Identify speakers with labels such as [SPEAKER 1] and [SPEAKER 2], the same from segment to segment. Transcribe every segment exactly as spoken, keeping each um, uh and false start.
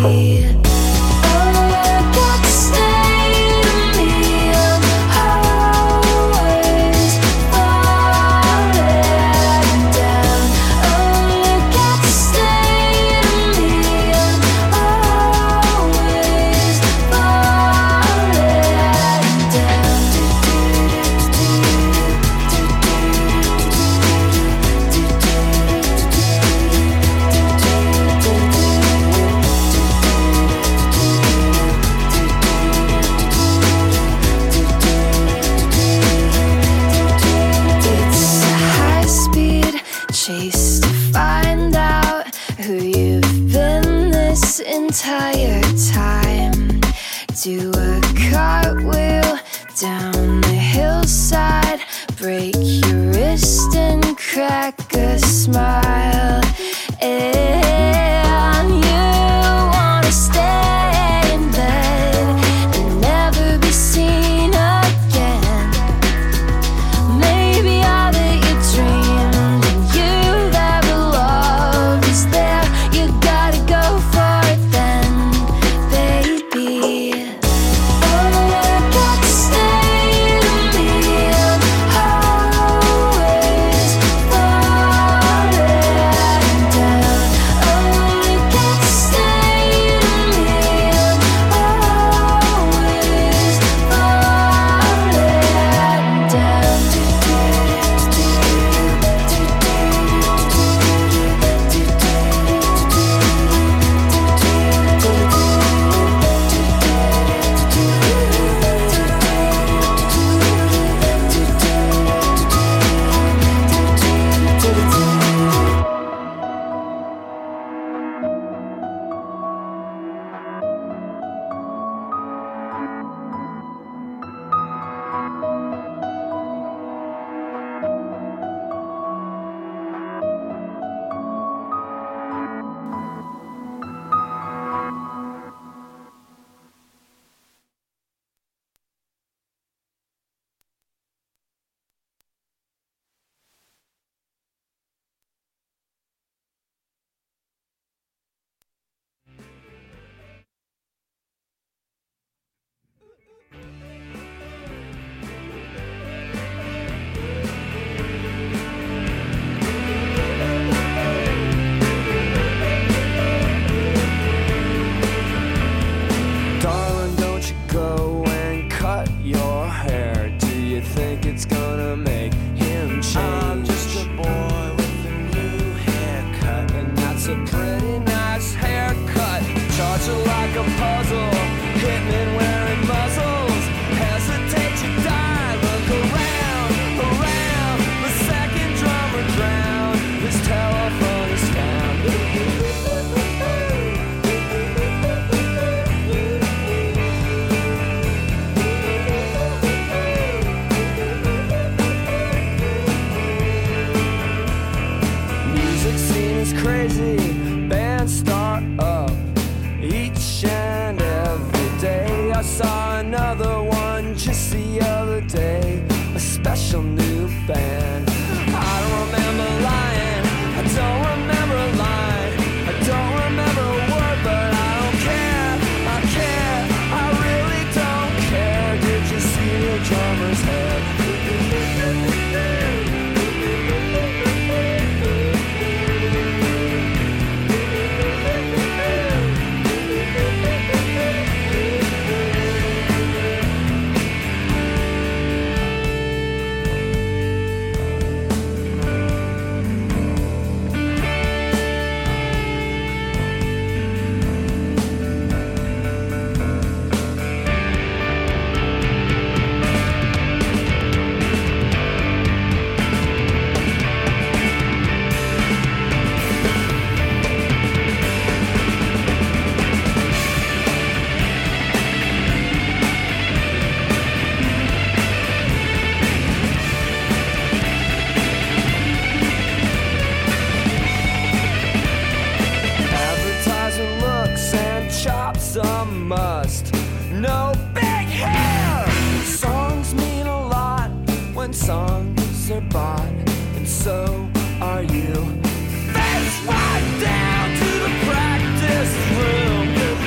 [SPEAKER 1] Entire time, do a cartwheel down the hillside, break your wrist and crack a smile, and you wanna stay in bed and never be seen again. Maybe all that you dreamed and you've ever loved is there. You gotta go for it.
[SPEAKER 2] Face right down to the practice room.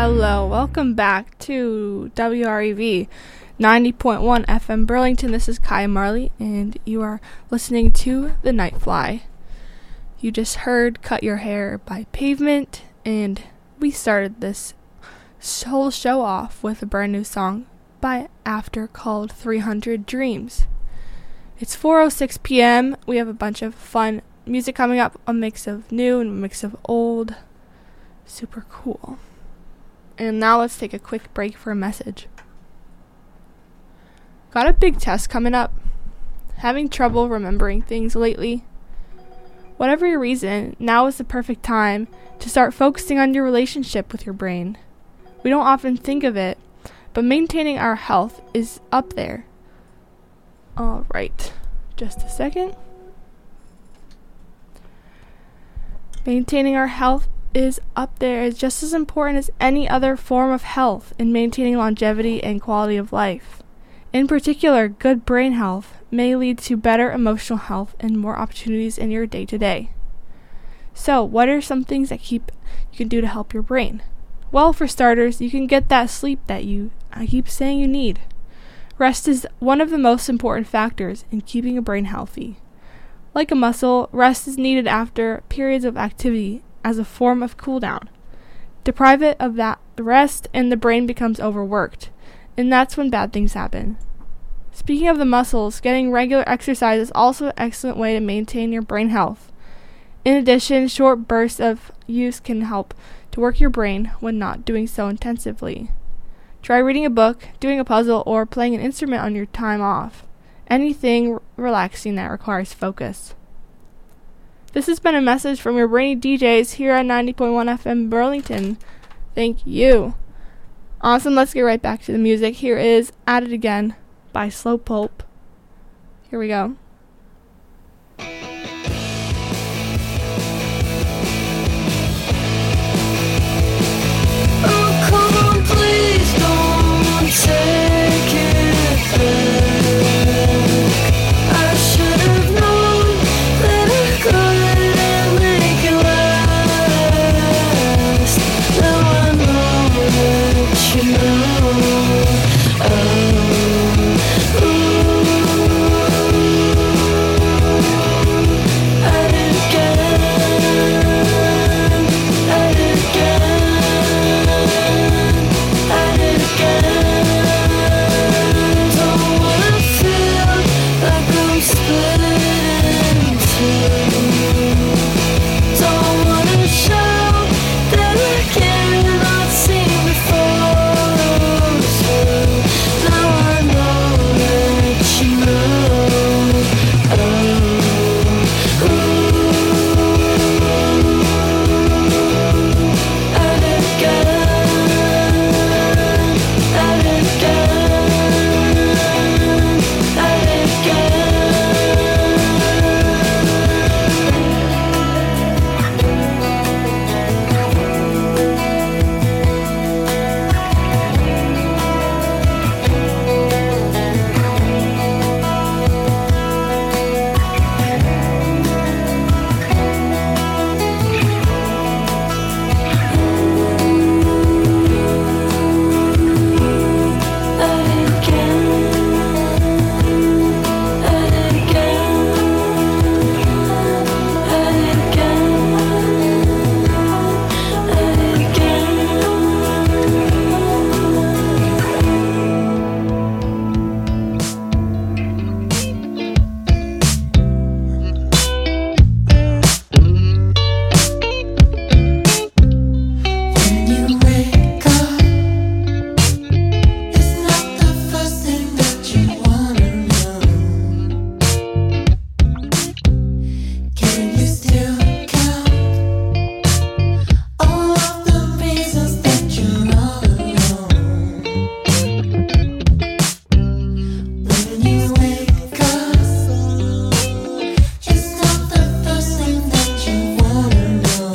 [SPEAKER 2] Hello, welcome back to W R E V ninety point one F M Burlington. This is Kaya Marley, and you are listening to The Nightfly. You just heard Cut Your Hair by Pavement, and we started this whole show off with a brand new song by After called three hundred Dreams. It's four oh six p.m. We have a bunch of fun music coming up, a mix of new and a mix of old. Super cool. And now let's take a quick break for a message. Got a big test coming up? Having trouble remembering things lately? Whatever your reason, now is the perfect time to start focusing on your relationship with your brain. We don't often think of it, but maintaining our health is up there. Alright, just a second. Maintaining our health is up there is just as important as any other form of health in maintaining longevity and quality of life. In particular, good brain health may lead to better emotional health and more opportunities in your day-to-day. So, what are some things that keep you can do to help your brain? Well, for starters, you can get that sleep that you I keep saying you need. Rest is one of the most important factors in keeping a brain healthy. Like a muscle, rest is needed after periods of activity as a form of cool down. Deprive it of that rest and the brain becomes overworked, and that's when bad things happen. Speaking of the muscles, getting regular exercise is also an excellent way to maintain your brain health. In addition, short bursts of use can help to work your brain when not doing so intensively. Try reading a book, doing a puzzle, or playing an instrument on your time off. Anything r- relaxing that requires focus. This has been a message from your brainy D Js here at ninety point one F M Burlington. Thank you. Awesome, let's get right back to the music. Here is At It Again by Slow Pulp. Here we go.
[SPEAKER 1] Oh, come on, please don't take it back. I should have known that I couldn't make it last. Now I know that you know. Oh, ooh. At it again, at it again, at it again. Don't wanna feel like I'm split in two. Don't wanna show that I cannot see before. So now I know that you know. Oh, ooh. At it again, at it again, at it When you wake up, it's not the first thing that you wanna know. Can you still count all of the reasons that you're all alone? When you wake up, it's not the first thing that you wanna know.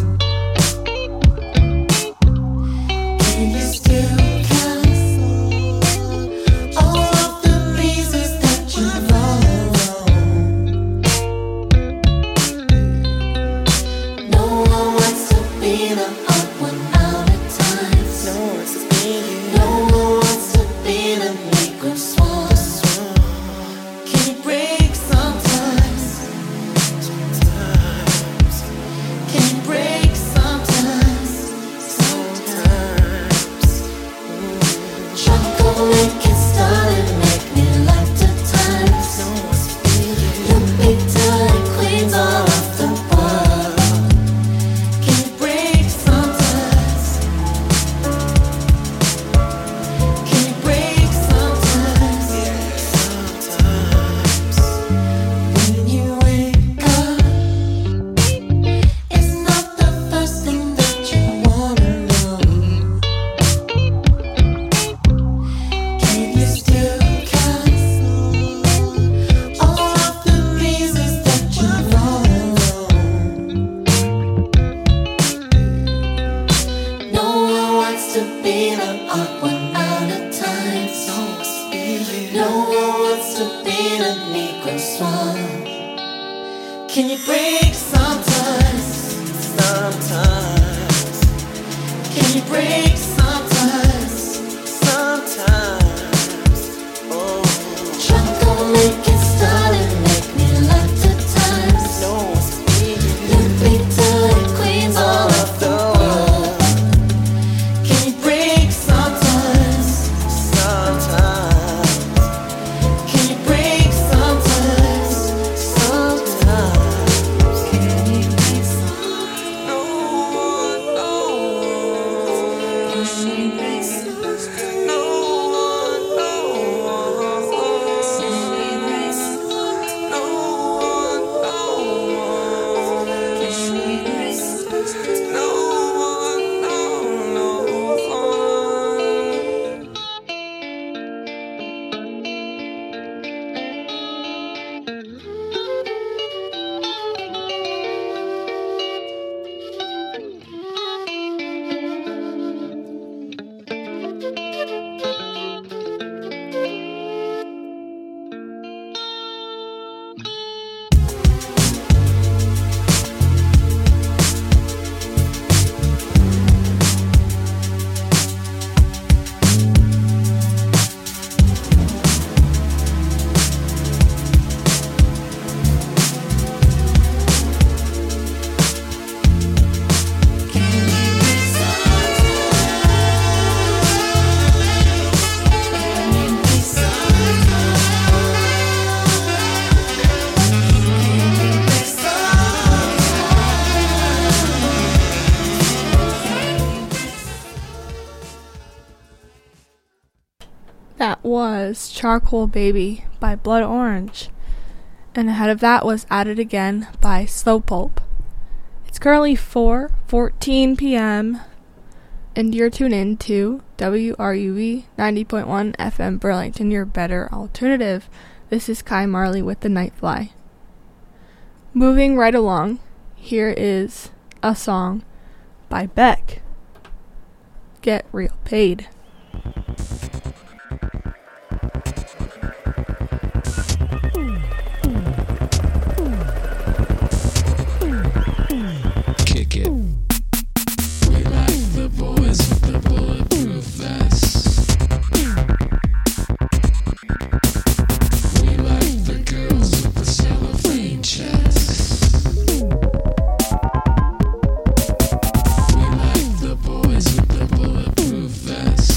[SPEAKER 1] Can you still count all of the reasons that you're all alone? No one wants to be the odd one out at times. to be the odd one out of time. No one wants to be the Negro swan. Can you break sometimes? Sometimes. Can you break sometimes? Sometimes. Oh. Drunk gon' make it start and make me lots of times. No one's speaking. You beat to the queens all of the world. Can you break sometimes? Sometimes. Can you break sometimes? Sometimes. Can you break sometimes? No one, no one. Can you break sometimes? No one, no one. Can you break sometimes? No one, no one. Can you break sometimes? No one, no, no one.
[SPEAKER 2] That was Charcoal Baby by Blood Orange. And ahead of that was At It Again by Slow Pulp. It's currently four fourteen p.m. and you're tuned in to W R U V ninety point one F M Burlington, your better alternative. This is Kai Marley with the Nightfly. Moving right along, here is a song by Beck, Get Real Paid.
[SPEAKER 3] Kick it. We like the boys with the bulletproof vests. We like the girls with the cellophane chests. We like the boys with the bulletproof vests.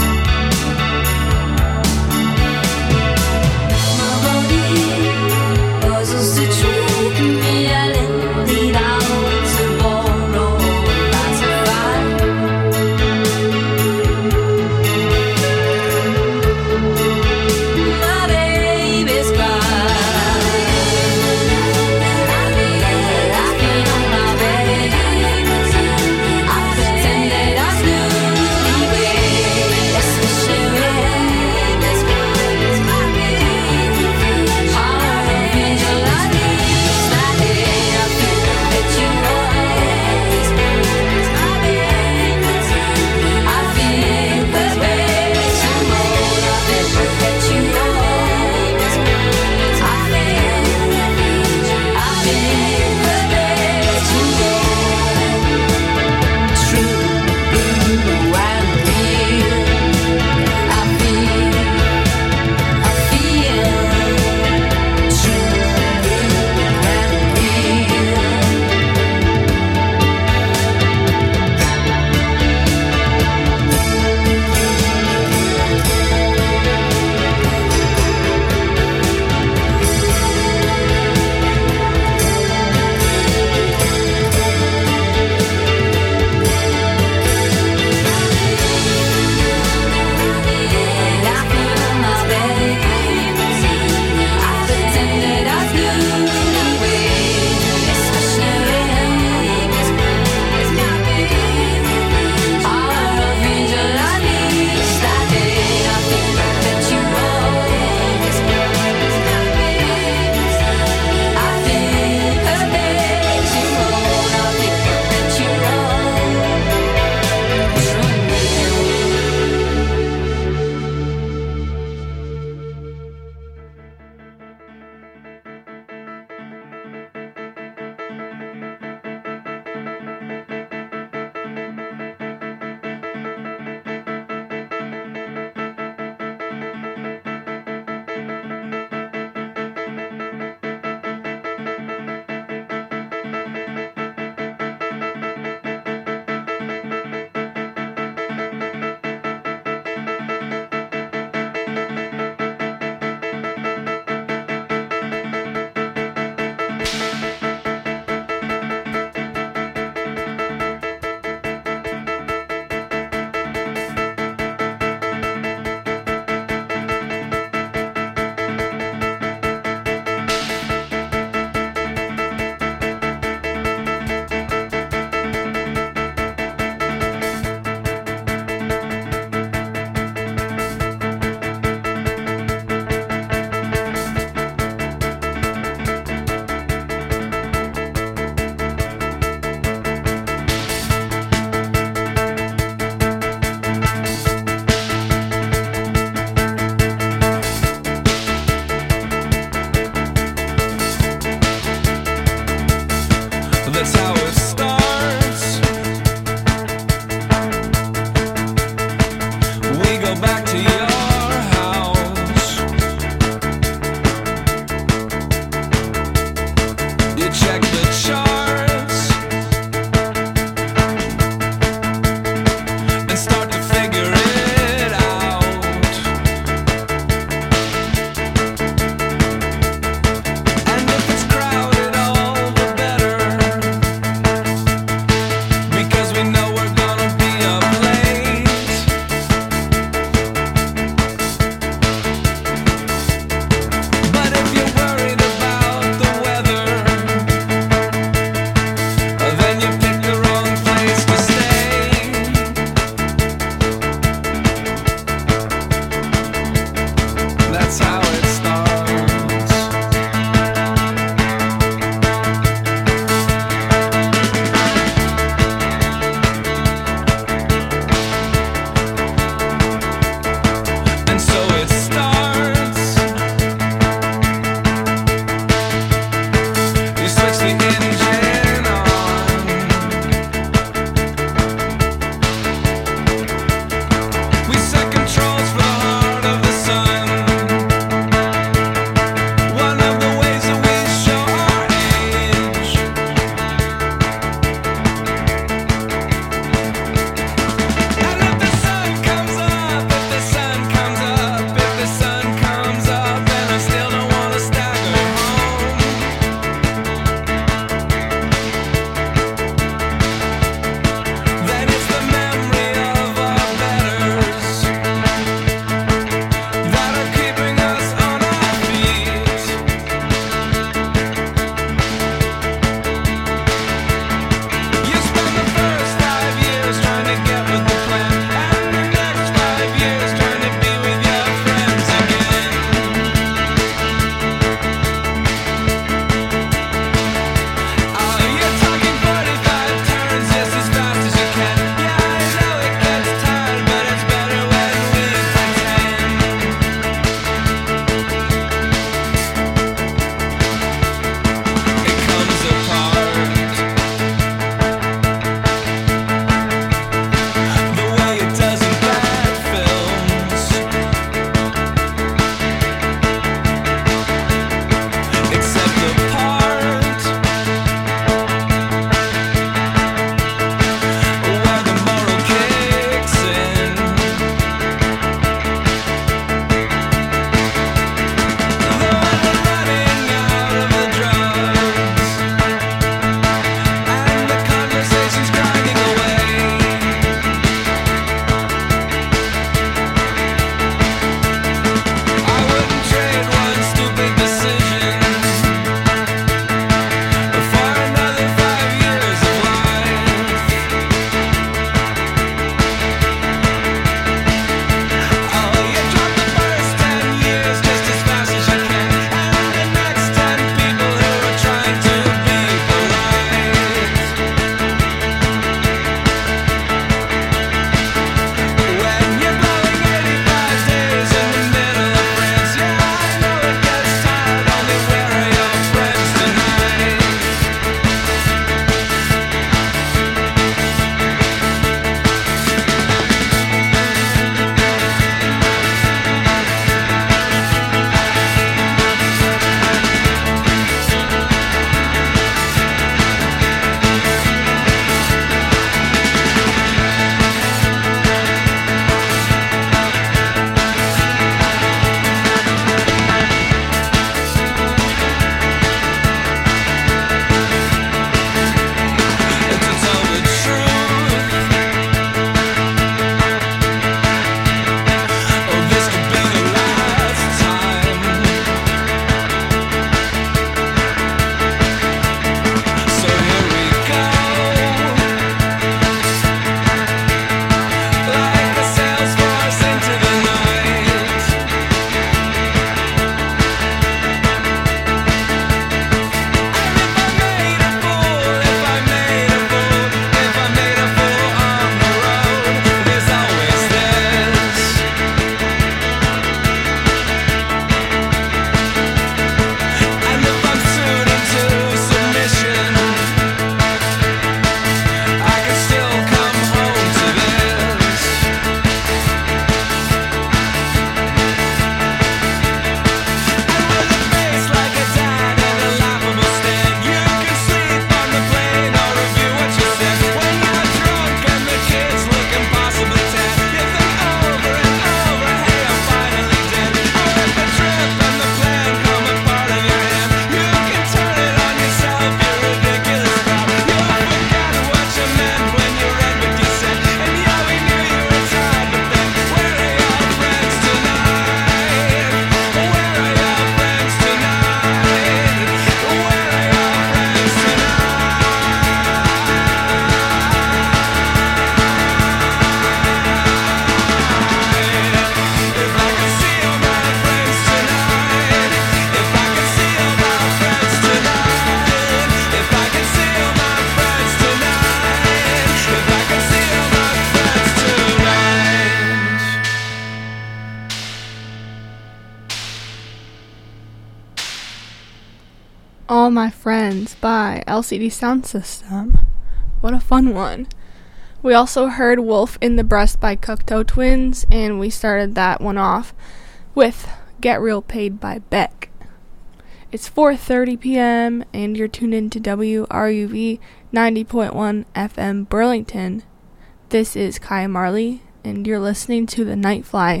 [SPEAKER 2] All My Friends by L C D Sound System. What a fun one. We also heard Wolf in the Breast by Cocteau Twins, and we started that one off with Get Real Paid by Beck. It's four thirty p.m. and you're tuned in to W R U V ninety point one F M Burlington. This is Kaya Marley, and you're listening to The Nightfly.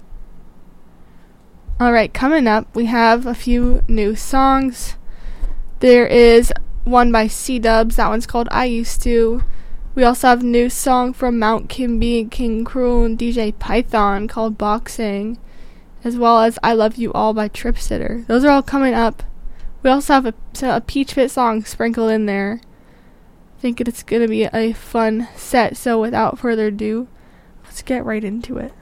[SPEAKER 2] Alright, coming up, we have a few new songs. There is one by C-Dubs, that one's called I Used To. We also have a new song from Mount Kimby, King Cruel, and D J Python called Boxing, as well as I Love You All by Trip Sitter. Those are all coming up. We also have a, a Peach Pit song sprinkled in there. I think it's going to be a fun set, so without further ado, let's get right into it.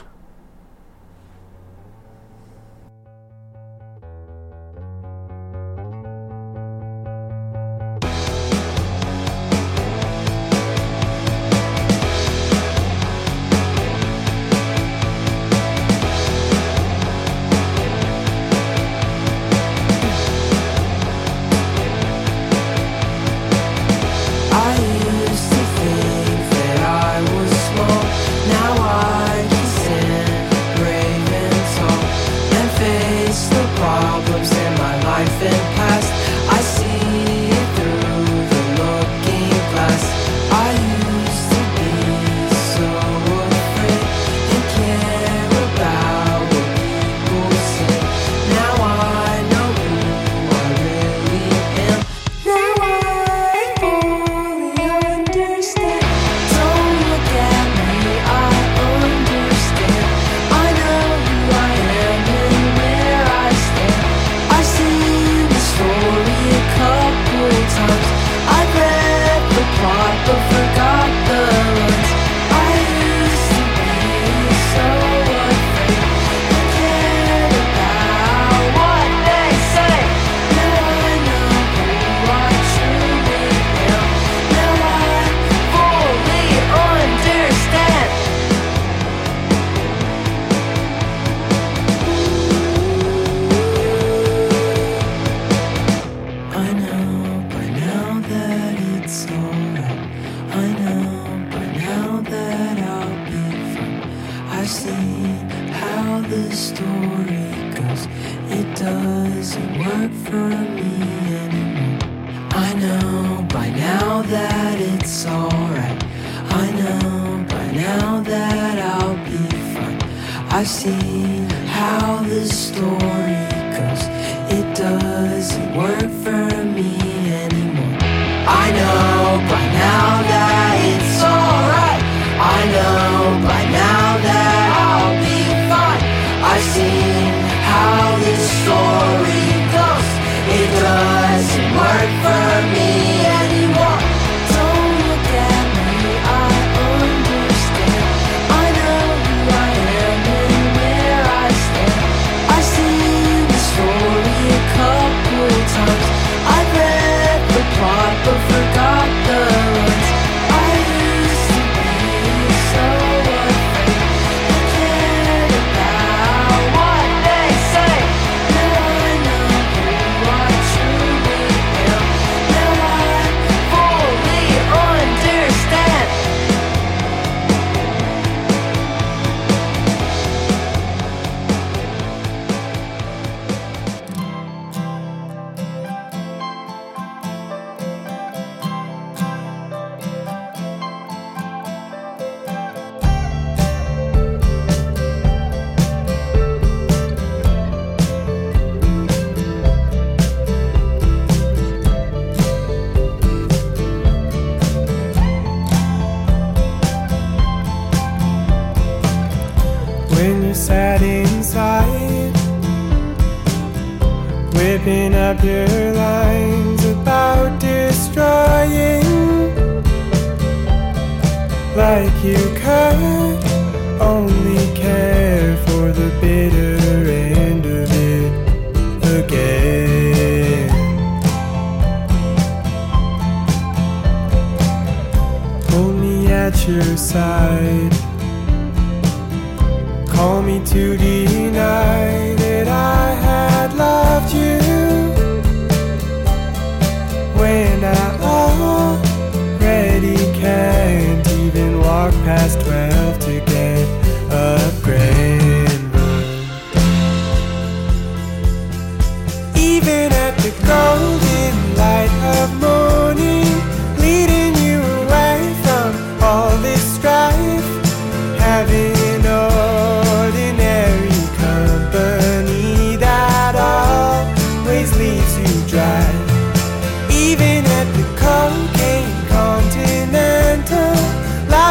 [SPEAKER 4] Sat inside, whipping up your lines about destroying, like you could only care for the bitter end of it again. Hold me at your side, call me to deny that I had loved you.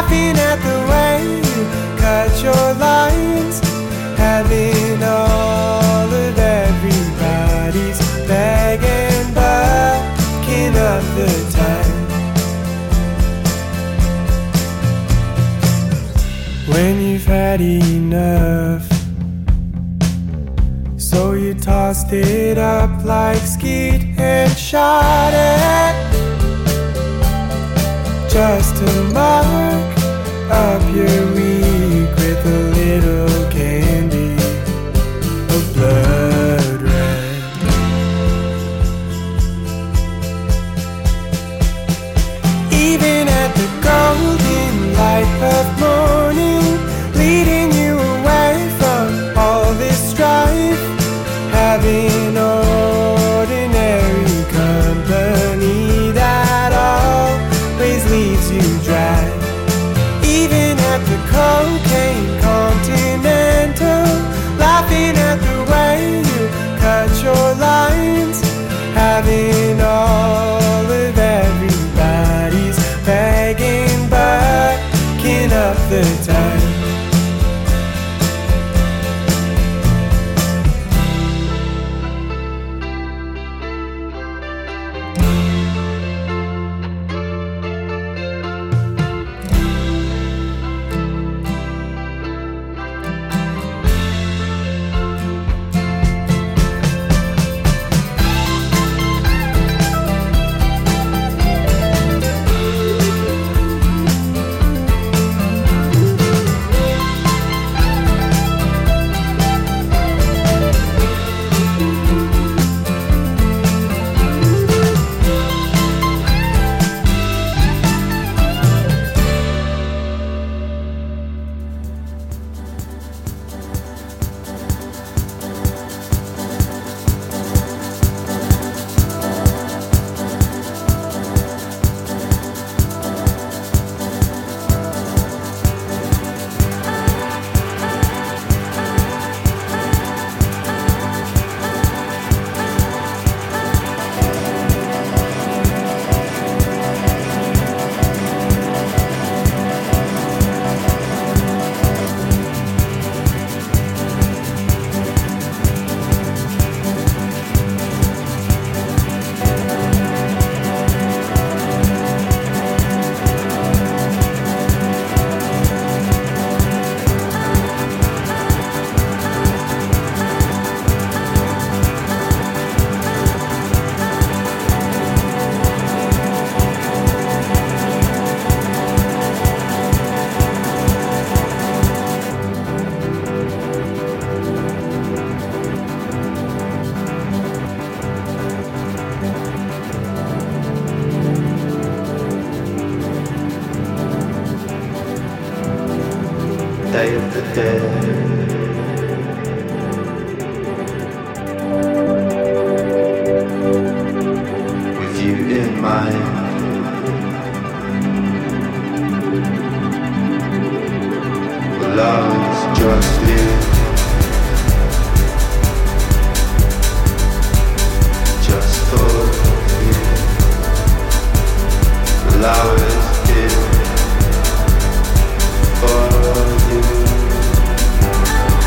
[SPEAKER 4] laughing at the way you cut your lines, having all of everybody's bag and bucking up the time. When you've had enough, so you tossed it up like skeet and shot it, just to mark up your week with a little candy of blood red. Even at the golden light of morning, leading you away from all this strife, having ordinary company that always leaves you dry. Even at the cocaine continental, laughing at the way you cut your lines, having all of everybody's begging, bucking up the time.
[SPEAKER 5] Day of the Dead. With you in mind, well, I was just here, just for you. Well, I was here for you.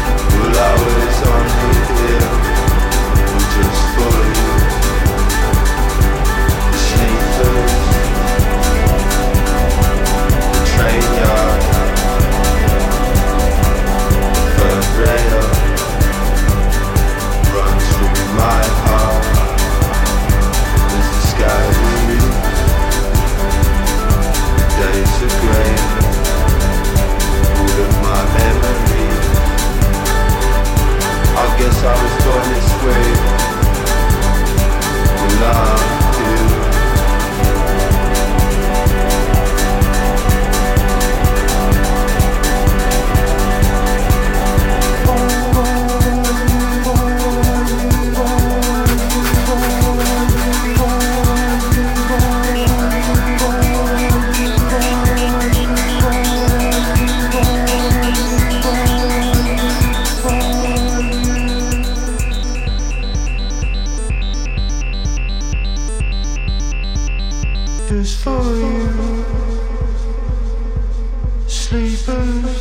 [SPEAKER 4] whispers,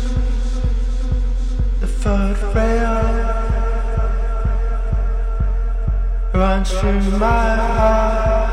[SPEAKER 4] the third rail runs through my heart.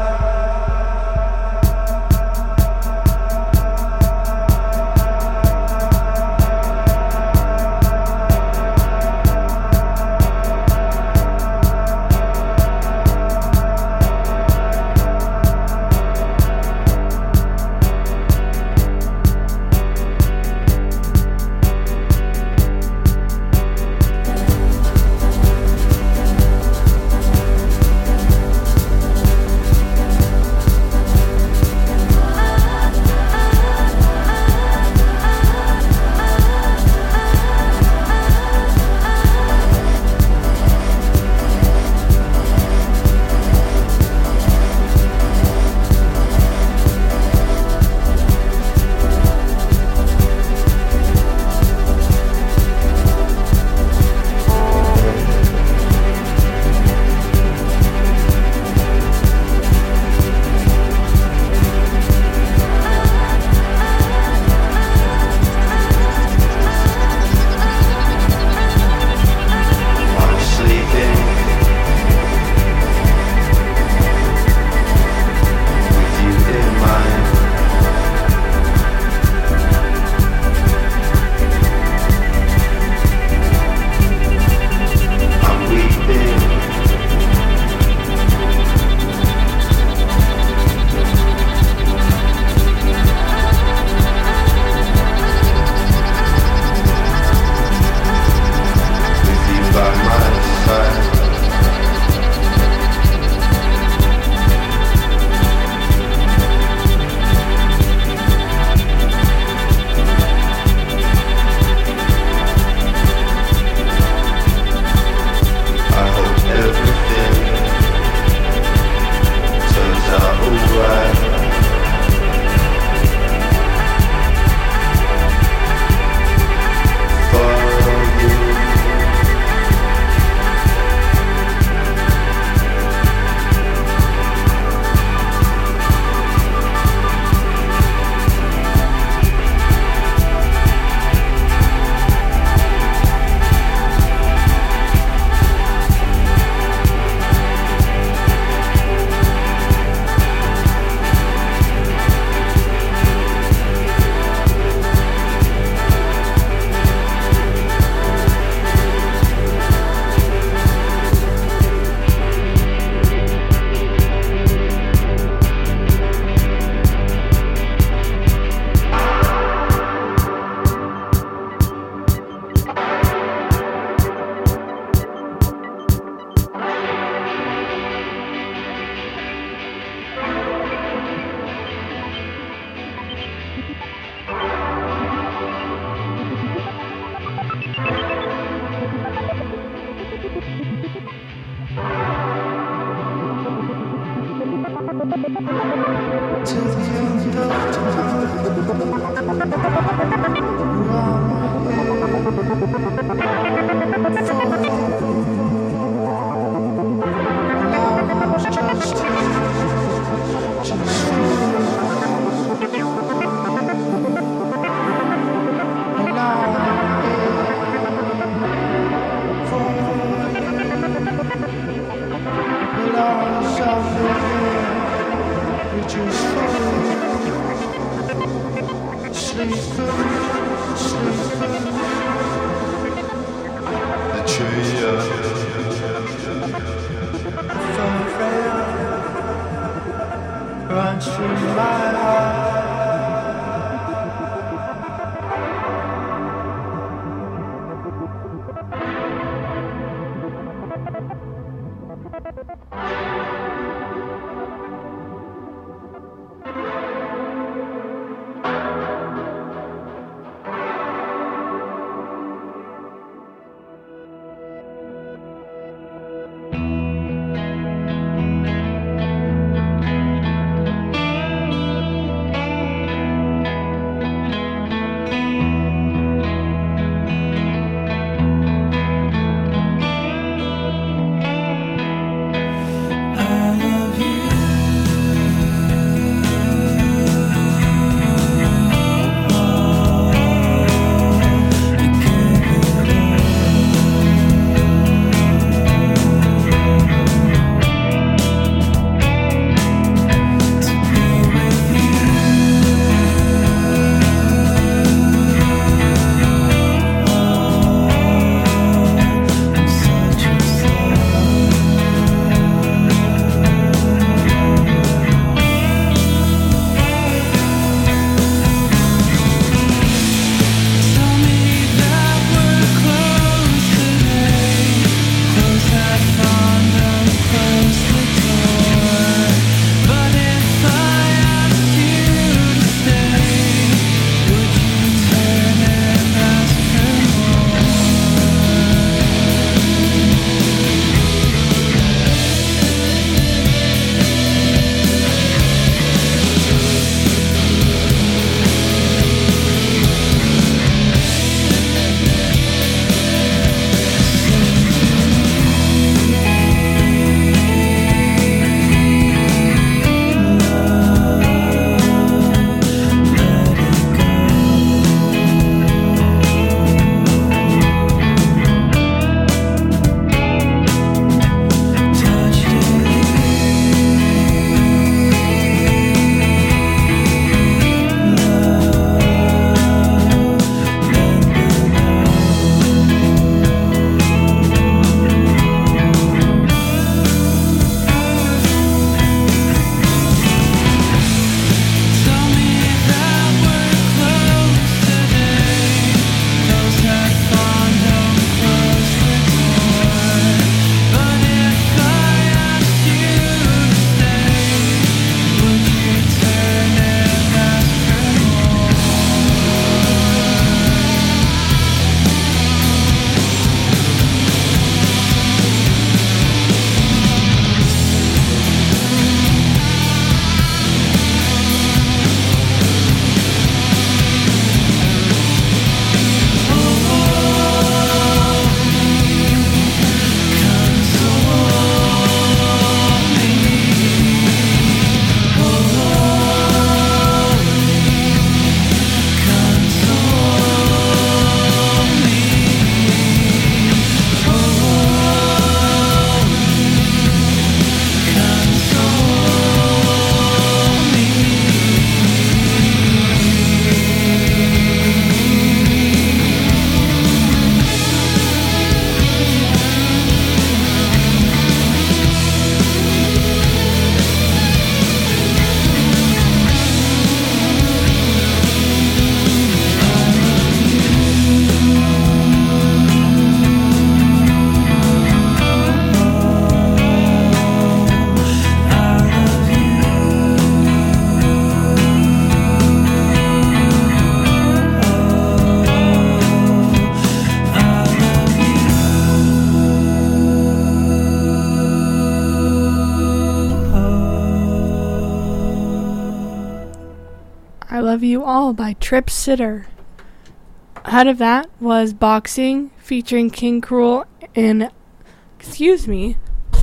[SPEAKER 2] Love You All by Trip Sitter. Ahead of that was Boxing featuring King Cruel and, excuse me,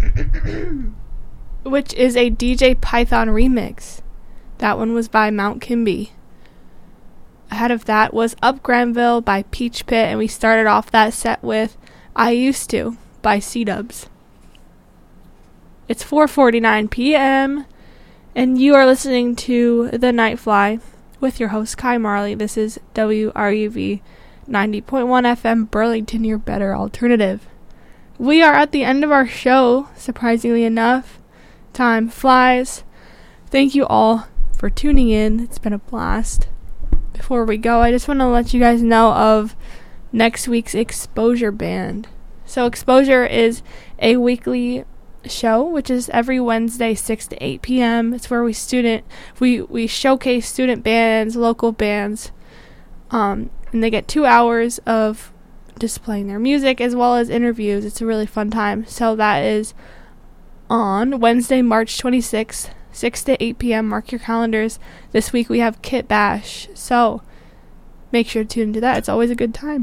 [SPEAKER 2] which is a D J Python remix. That one was by Mount Kimby. Ahead of that was Up Granville by Peach Pit, and we started off that set with I Used To by C-Dubs. It's four forty-nine p.m. and you are listening to The Nightfly with your host Kai Marley. This is W R U V ninety point one F M Burlington, your better alternative. We are at the end of our show, surprisingly enough. Time flies. Thank you all for tuning in. It's been a blast. Before we go, I just want to let you guys know of next week's Exposure Band. So Exposure is a weekly show, which is every Wednesday, six to eight p.m. It's where we student we we showcase student bands, local bands, um, and they get two hours of displaying their music as well as interviews. It's a really fun time. So that is on Wednesday, March twenty-sixth, six to eight p.m. Mark your calendars. This week we have Kit Bash, so make sure to tune into that. It's always a good time.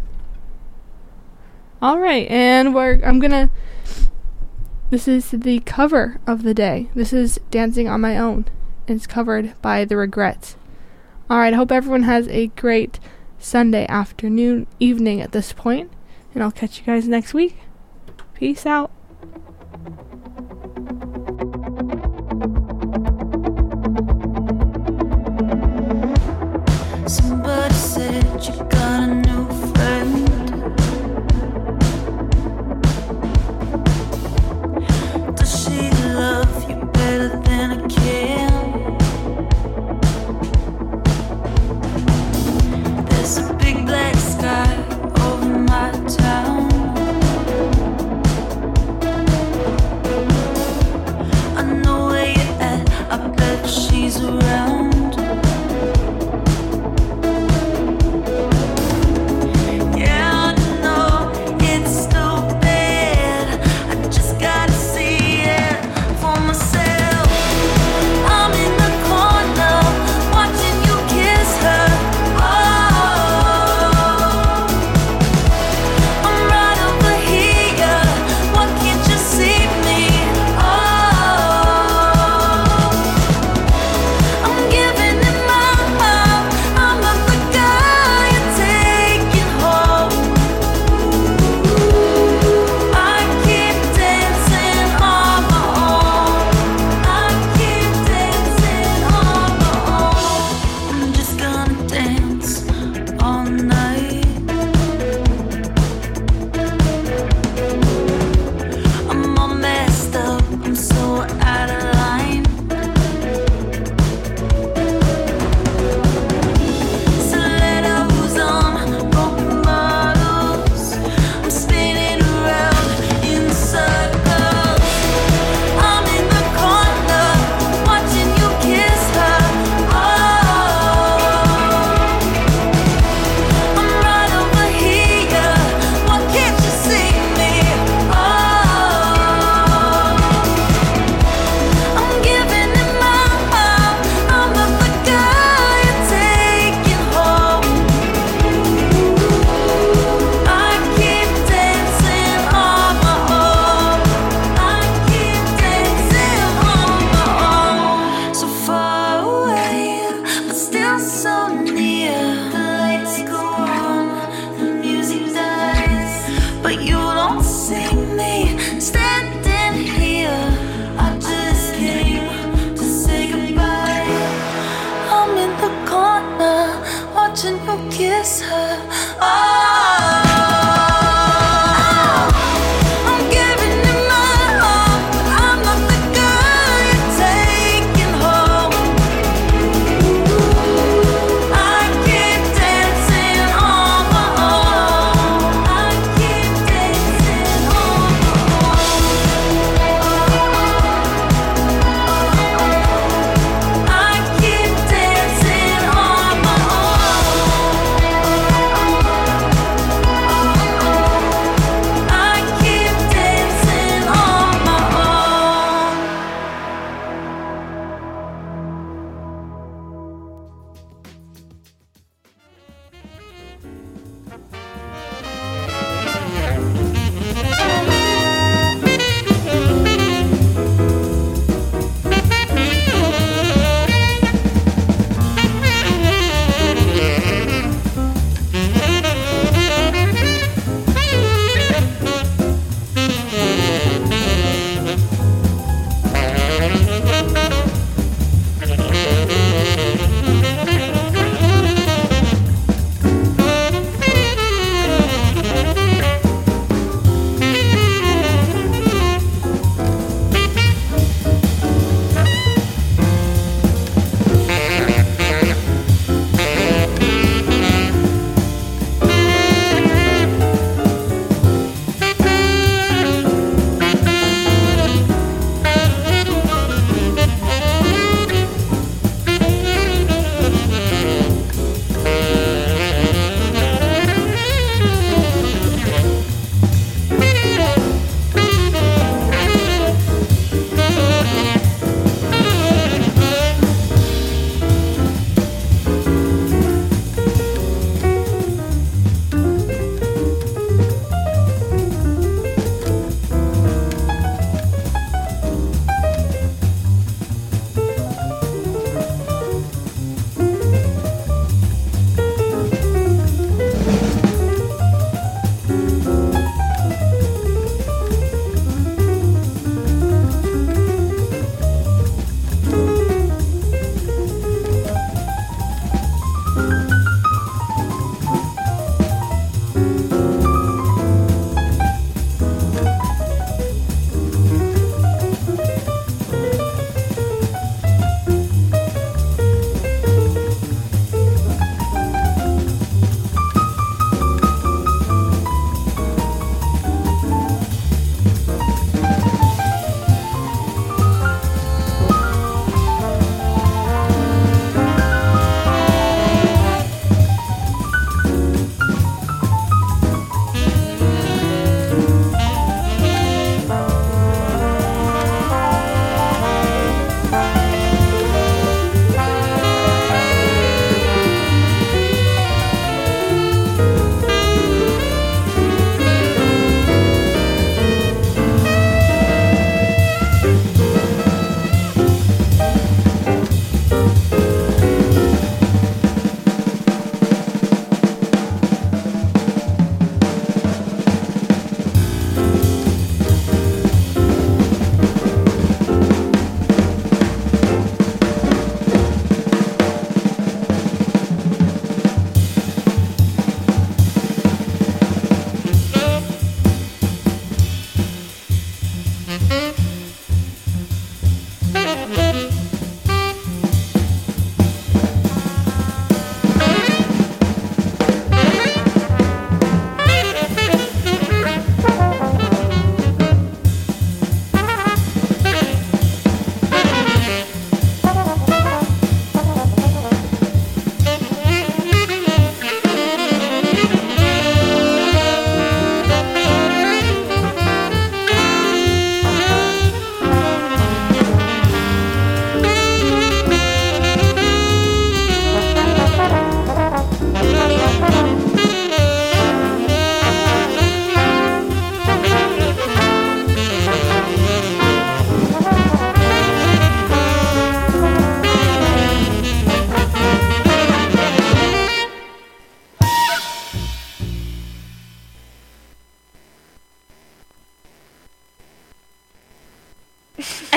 [SPEAKER 2] All right, and we're I'm gonna. This is the cover of the day. This is Dancing on My Own. It's covered by The Regrets. All right, I hope everyone has a great Sunday afternoon, evening at this point, and I'll catch you guys next week. Peace out.
[SPEAKER 1] Somebody said you got a new friend. Does she love you better than I can? There's a big black sky over my town. I know where you're at, I bet she's around. Kiss her. Oh.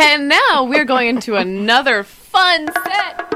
[SPEAKER 6] And now we're going into another fun set